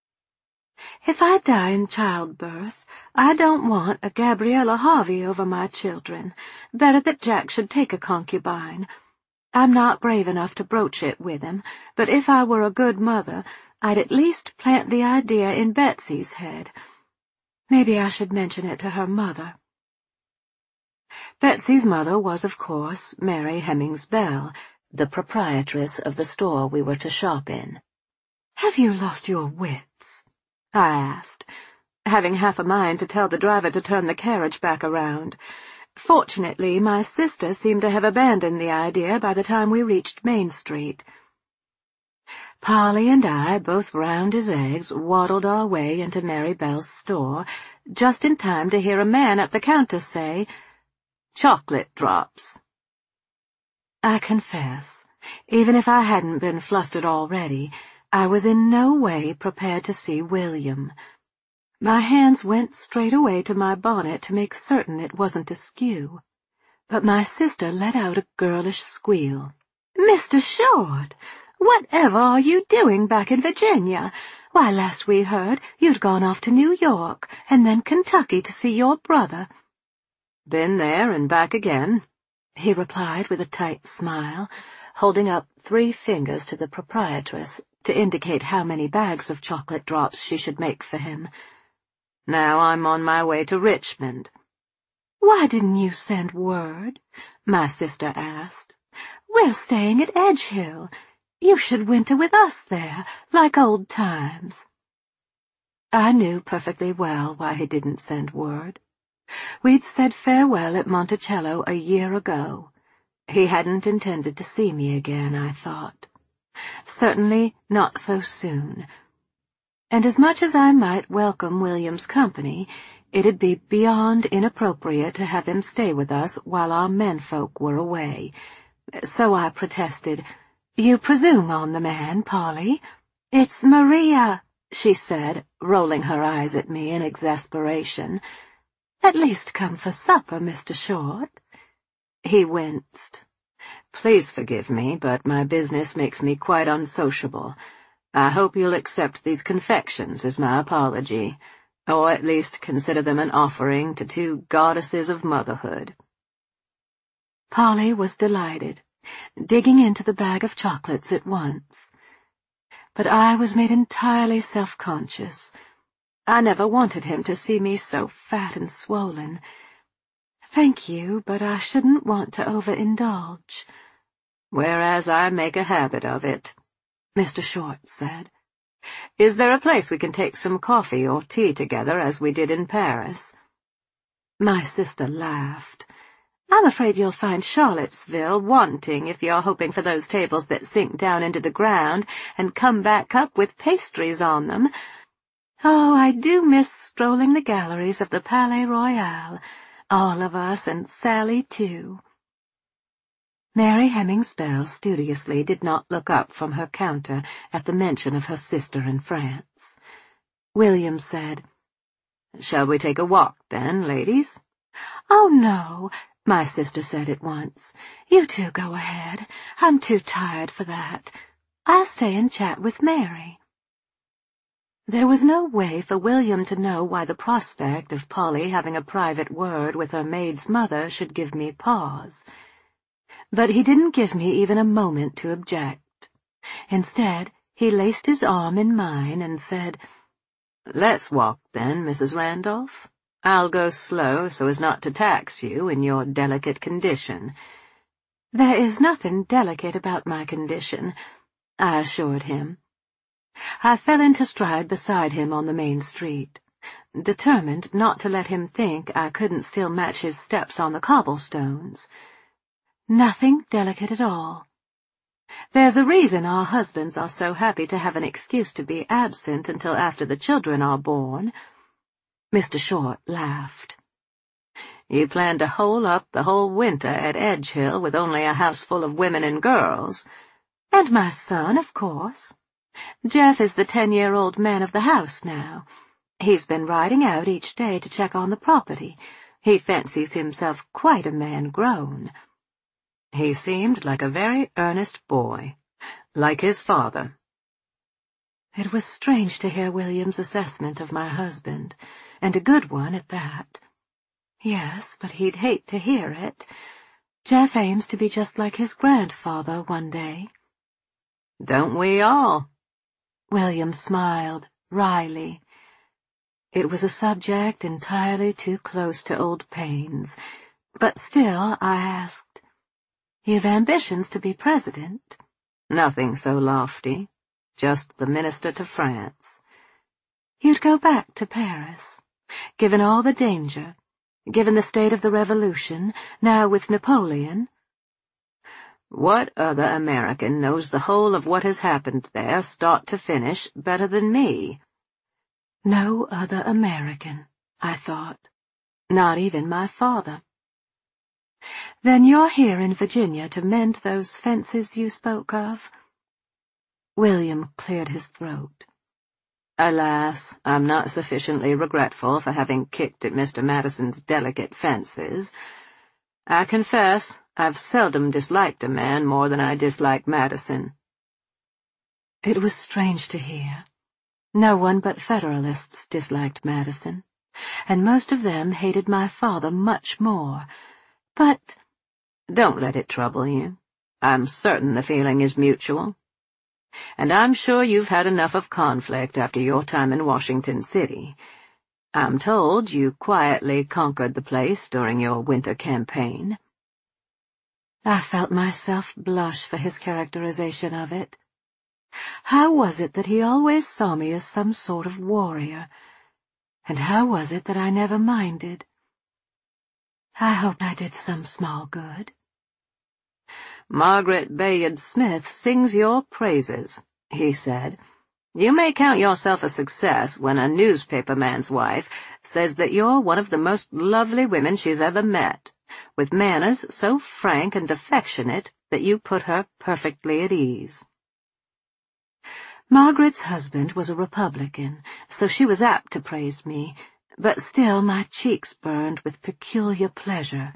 "If I die in childbirth, I don't want a Gabriella Harvey over my children. Better that Jack should take a concubine. I'm not brave enough to broach it with him, but if I were a good mother, I'd at least plant the idea in Betsy's head. Maybe I should mention it to her mother." Betsy's mother was, of course, Mary Hemings Bell, the proprietress of the store we were to shop in. "Have you lost your wits?" I asked, having half a mind to tell the driver to turn the carriage back around. Fortunately, my sister seemed to have abandoned the idea by the time we reached Main Street. Polly and I, both round as eggs, waddled our way into Mary Bell's store, just in time to hear a man at the counter say, "Chocolate drops." I confess, even if I hadn't been flustered already, I was in no way prepared to see William. My hands went straight away to my bonnet to make certain it wasn't askew. But my sister let out a girlish squeal. "Mr. Short, whatever are you doing back in Virginia? Why, last we heard, you'd gone off to New York, and then Kentucky to see your brother." "Been there and back again," he replied with a tight smile, holding up 3 fingers to the proprietress to indicate how many bags of chocolate drops she should make for him. "Now I'm on my way to Richmond." "Why didn't you send word?" my sister asked. "We're staying at Edgehill. You should winter with us there, like old times." I knew perfectly well why he didn't send word. We'd said farewell at Monticello a year ago. He hadn't intended to see me again, I thought. Certainly not so soon. And as much as I might welcome William's company, it'd be beyond inappropriate to have him stay with us while our menfolk were away. So I protested, "You presume on the man, Polly. It's Maria," she said, rolling her eyes at me in exasperation. "At least come for supper, Mr. Short." He winced. "Please forgive me, but my business makes me quite unsociable. I hope you'll accept these confections as my apology, or at least consider them an offering to 2 goddesses of motherhood." Polly was delighted, digging into the bag of chocolates at once. But I was made entirely self-conscious. I never wanted him to see me so fat and swollen. "Thank you, but I shouldn't want to overindulge." "Whereas I make a habit of it," Mr. Short said. "Is there a place we can take some coffee or tea together as we did in Paris?" My sister laughed. "I'm afraid you'll find Charlottesville wanting if you're hoping for those tables that sink down into the ground and come back up with pastries on them. Oh, I do miss strolling the galleries of the Palais Royal, all of us, and Sally, too. Mary Hemmings Bell studiously did not look up from her counter at the mention of her sister in France. William said, "Shall we take a walk, then, ladies?" "Oh, no," my sister said at once. "You two go ahead. I'm too tired for that. I'll stay and chat with Mary." There was no way for William to know why the prospect of Polly having a private word with her maid's mother should give me pause. But he didn't give me even a moment to object. Instead, he laced his arm in mine and said, "Let's walk, then, Mrs. Randolph. I'll go slow so as not to tax you in your delicate condition." "There is nothing delicate about my condition," I assured him. I fell into stride beside him on the main street, determined not to let him think I couldn't still match his steps on the cobblestones. Nothing delicate at all. There's a reason our husbands are so happy to have an excuse to be absent until after the children are born. Mr. Short laughed. "You plan to hole up the whole winter at Edgehill with only a house full of women and girls." "And my son, of course. Jeff is the 10-year-old man of the house now. He's been riding out each day to check on the property. He fancies himself quite a man grown." He seemed like a very earnest boy, like his father. It was strange to hear William's assessment of my husband, and a good one at that. Yes, but he'd hate to hear it. Jeff aims to be just like his grandfather one day. "Don't we all?" William smiled, wryly. It was a subject entirely too close to old pains, but still I asked, "You've ambitions to be president?" "Nothing so lofty. Just the minister to France." "You'd go back to Paris, given all the danger, given the state of the Revolution, now with Napoleon?" "What other American knows the whole of what has happened there, start to finish, better than me?" No other American, I thought. Not even my father. "Then you're here in Virginia to mend those fences you spoke of?" William cleared his throat. "Alas, I'm not sufficiently regretful for having kicked at Mr. Madison's delicate fences. I confess I've seldom disliked a man more than I dislike Madison." It was strange to hear. No one but Federalists disliked Madison, and most of them hated my father much more. But— "Don't let it trouble you. I'm certain the feeling is mutual. And I'm sure you've had enough of conflict after your time in Washington City. I'm told you quietly conquered the place during your winter campaign." I felt myself blush for his characterization of it. How was it that he always saw me as some sort of warrior? And how was it that I never minded? I hope I did some small good. "Margaret Bayard Smith sings your praises," he said. "You may count yourself a success when a newspaperman's wife says that you're one of the most lovely women she's ever met, with manners so frank and affectionate that you put her perfectly at ease." Margaret's husband was a Republican, so she was apt to praise me, but still my cheeks burned with peculiar pleasure.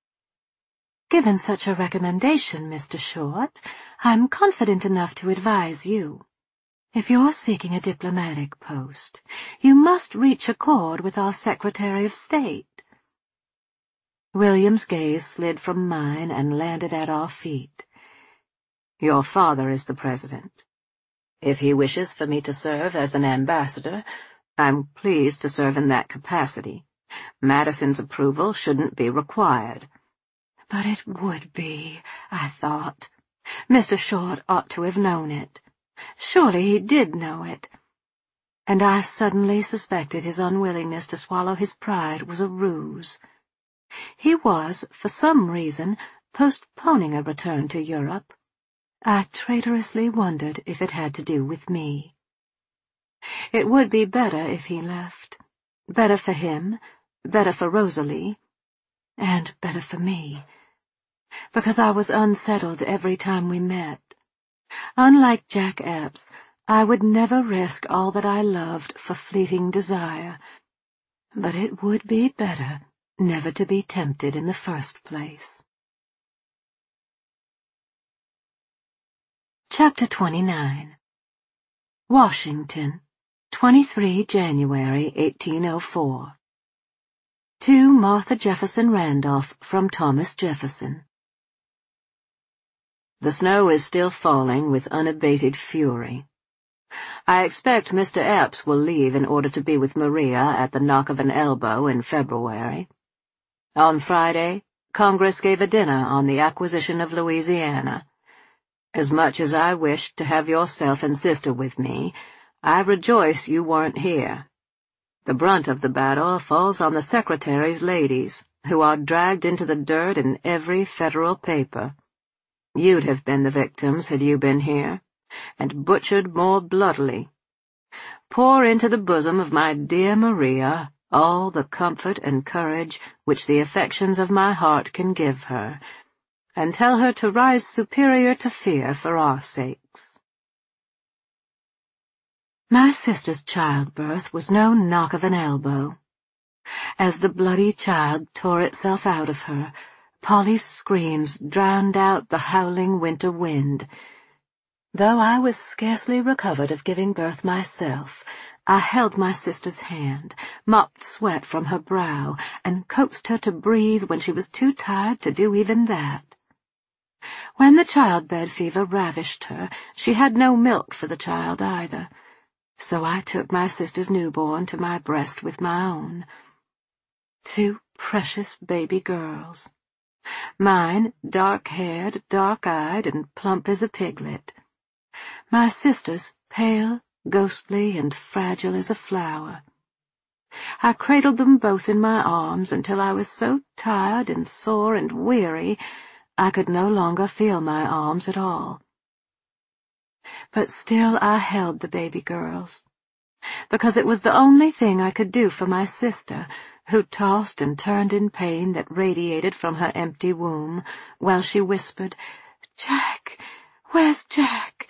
"Given such a recommendation, Mr. Short, I'm confident enough to advise you. If you're seeking a diplomatic post, you must reach accord with our Secretary of State." William's gaze slid from mine and landed at our feet. "Your father is the president. If he wishes for me to serve as an ambassador, I'm pleased to serve in that capacity. Madison's approval shouldn't be required." But it would be, I thought. Mr. Short ought to have known it. Surely he did know it. And I suddenly suspected his unwillingness to swallow his pride was a ruse. He was, for some reason, postponing a return to Europe. I traitorously wondered if it had to do with me. It would be better if he left. Better for him, better for Rosalie, and better for me. Because I was unsettled every time we met. Unlike Jack Epps, I would never risk all that I loved for fleeting desire. But it would be better never to be tempted in the first place. Chapter 29. Washington, 23 January 1804. To Martha Jefferson Randolph from Thomas Jefferson. The snow is still falling with unabated fury. I expect Mr. Epps will leave in order to be with Maria at the knock of an elbow in February. On Friday, Congress gave a dinner on the acquisition of Louisiana. As much as I wished to have yourself and sister with me, I rejoice you weren't here. The brunt of the battle falls on the Secretary's ladies, who are dragged into the dirt in every federal paper. You'd have been the victims had you been here, and butchered more bloodily. Pour into the bosom of my dear Maria all the comfort and courage which the affections of my heart can give her, and tell her to rise superior to fear for our sakes. My sister's childbirth was no knock of an elbow. As the bloody child tore itself out of her, Polly's screams drowned out the howling winter wind. Though I was scarcely recovered of giving birth myself, I held my sister's hand, mopped sweat from her brow, and coaxed her to breathe when she was too tired to do even that. When the childbed fever ravished her, she had no milk for the child either, so I took my sister's newborn to my breast with my own. 2 precious baby girls. Mine dark-haired, dark-eyed, and plump as a piglet. My sister's pale, ghostly, and fragile as a flower. I cradled them both in my arms until I was so tired and sore and weary I could no longer feel my arms at all. But still I held the baby girls, because it was the only thing I could do for my sister, who tossed and turned in pain that radiated from her empty womb, while she whispered, "Jack, where's Jack?"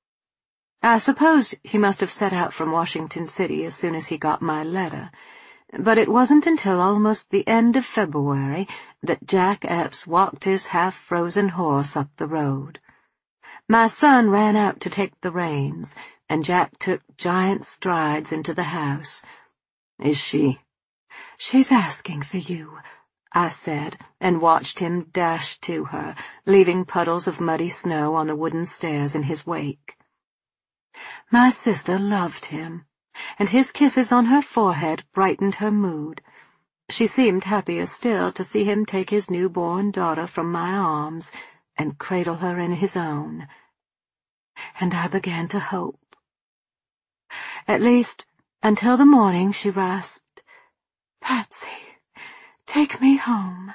I suppose he must have set out from Washington City as soon as he got my letter, but it wasn't until almost the end of February that Jack Epps walked his half-frozen horse up the road. My son ran out to take the reins, and Jack took giant strides into the house. "Is she?" "She's asking for you," I said, and watched him dash to her, leaving puddles of muddy snow on the wooden stairs in his wake. My sister loved him, and his kisses on her forehead brightened her mood. She seemed happier still to see him take his newborn daughter from my arms and cradle her in his own. And I began to hope. At least, until the morning she rasped, "Patsy, take me home."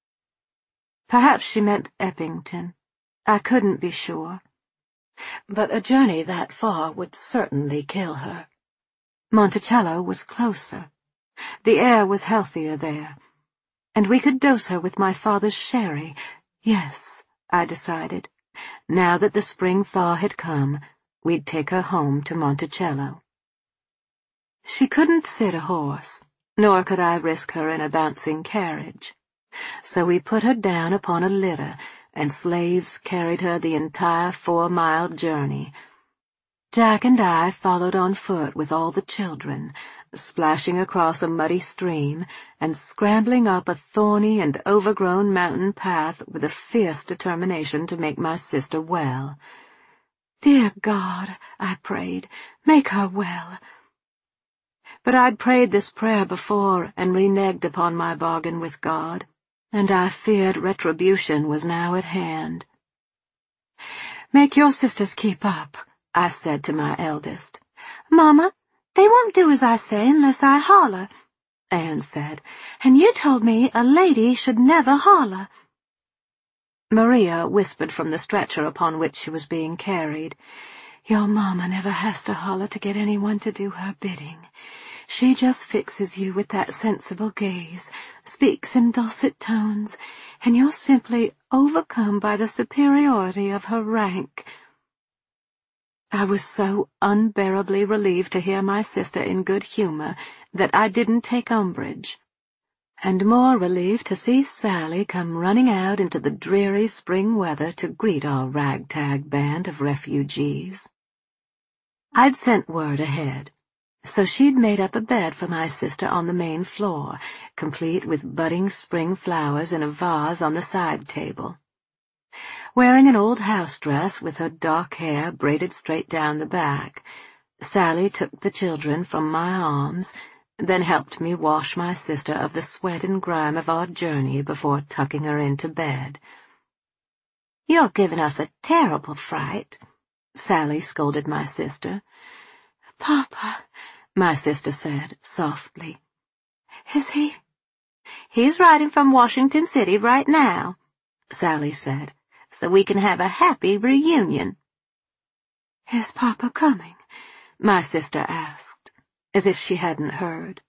Perhaps she meant Eppington. I couldn't be sure. But a journey that far would certainly kill her. Monticello was closer. The air was healthier there, and we could dose her with my father's sherry. Yes, I decided. Now that the spring thaw had come, we'd take her home to Monticello. She couldn't sit a horse, nor could I risk her in a bouncing carriage. So we put her down upon a litter, and slaves carried her the entire 4-mile journey. Jack and I followed on foot with all the children, splashing across a muddy stream and scrambling up a thorny and overgrown mountain path with a fierce determination to make my sister well. "Dear God," I prayed, "make her well." But I'd prayed this prayer before and reneged upon my bargain with God, and I feared retribution was now at hand. "Make your sisters keep up," I said to my eldest. "Mama, they won't do as I say unless I holler," Anne said, "and you told me a lady should never holler." Maria whispered from the stretcher upon which she was being carried, Your mama never has to holler to get anyone to do her bidding. She just fixes you with that sensible gaze, speaks in dulcet tones, and you're simply overcome by the superiority of her rank." I was so unbearably relieved to hear my sister in good humor that I didn't take umbrage, and more relieved to see Sally come running out into the dreary spring weather to greet our ragtag band of refugees. I'd sent word ahead, so she'd made up a bed for my sister on the main floor, complete with budding spring flowers in a vase on the side table. Wearing an old house dress with her dark hair braided straight down the back, Sally took the children from my arms, then helped me wash my sister of the sweat and grime of our journey before tucking her into bed. "You're giving us a terrible fright," Sally scolded my sister. "Papa," my sister said softly. "Is he—" "He's riding from Washington City right now," Sally said, "so we can have a happy reunion." "Is Papa coming?" my sister asked, as if she hadn't heard.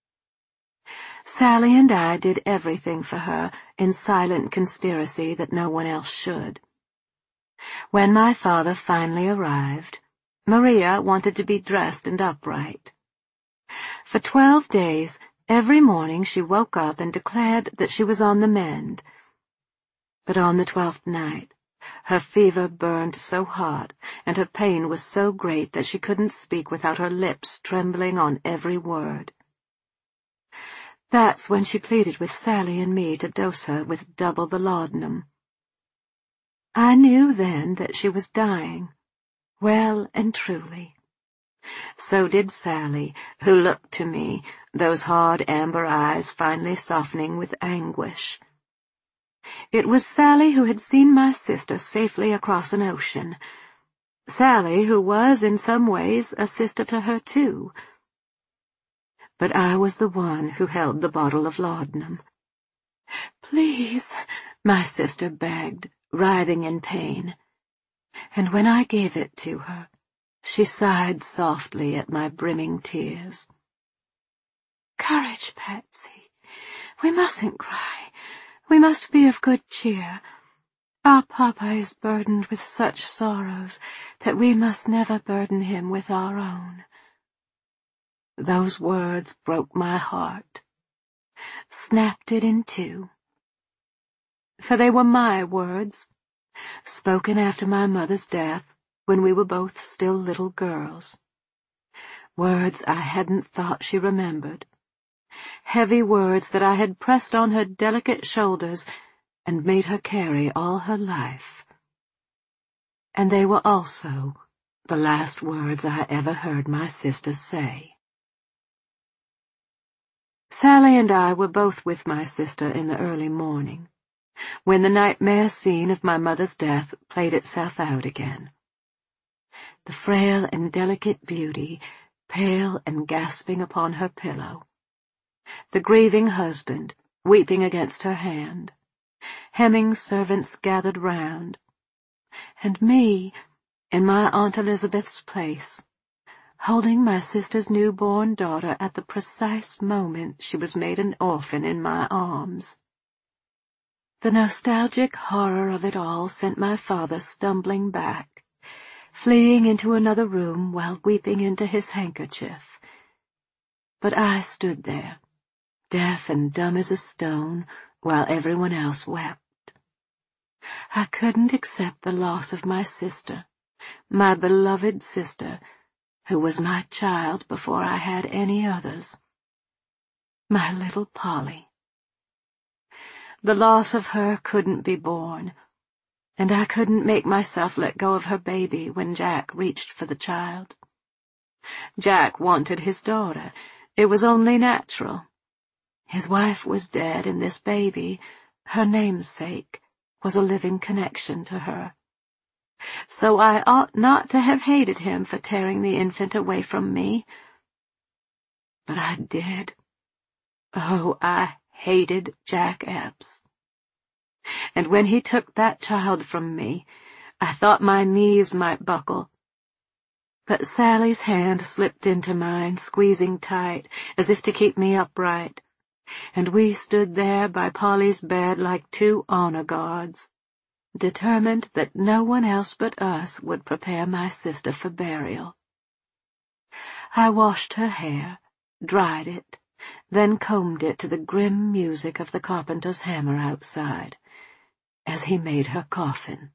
Sally and I did everything for her in silent conspiracy that no one else should. When my father finally arrived, Maria wanted to be dressed and upright. For 12 days, every morning she woke up and declared that she was on the mend. But on the 12th night, her fever burned so hot and her pain was so great that she couldn't speak without her lips trembling on every word. That's when she pleaded with Sally and me to dose her with double the laudanum. I knew then that she was dying, well and truly. So did Sally, who looked to me, those hard amber eyes finally softening with anguish. It was Sally who had seen my sister safely across an ocean. Sally who was, in some ways, a sister to her, too. But I was the one who held the bottle of laudanum. "Please," my sister begged, writhing in pain. And when I gave it to her, she sighed softly at my brimming tears. "Courage, Patsy. We mustn't cry. We must be of good cheer. Our Papa is burdened with such sorrows that we must never burden him with our own." Those words broke my heart, snapped it in two. For they were my words, spoken after my mother's death when we were both still little girls. Words I hadn't thought she remembered. Heavy words that I had pressed on her delicate shoulders and made her carry all her life. And they were also the last words I ever heard my sister say. Sally and I were both with my sister in the early morning, when the nightmare scene of my mother's death played itself out again. The frail and delicate beauty, pale and gasping upon her pillow. The grieving husband, weeping against her hand. Hemming servants gathered round. And me, in my Aunt Elizabeth's place, holding my sister's newborn daughter at the precise moment she was made an orphan in my arms. The nostalgic horror of it all sent my father stumbling back, fleeing into another room while weeping into his handkerchief. But I stood there, deaf and dumb as a stone, while everyone else wept. I couldn't accept the loss of my sister, my beloved sister, who was my child before I had any others. My little Polly. The loss of her couldn't be borne, and I couldn't make myself let go of her baby when Jack reached for the child. Jack wanted his daughter. It was only natural. His wife was dead, and this baby, her namesake, was a living connection to her. So I ought not to have hated him for tearing the infant away from me. But I did. Oh, I hated Jack Epps. And when he took that child from me, I thought my knees might buckle, But Sally's hand slipped into mine, squeezing tight, as if to keep me upright, and we stood there by Polly's bed like two honor guards, determined that no one else but us would prepare my sister for burial. I washed her hair, dried it, then combed it to the grim music of the carpenter's hammer outside, as he made her coffin.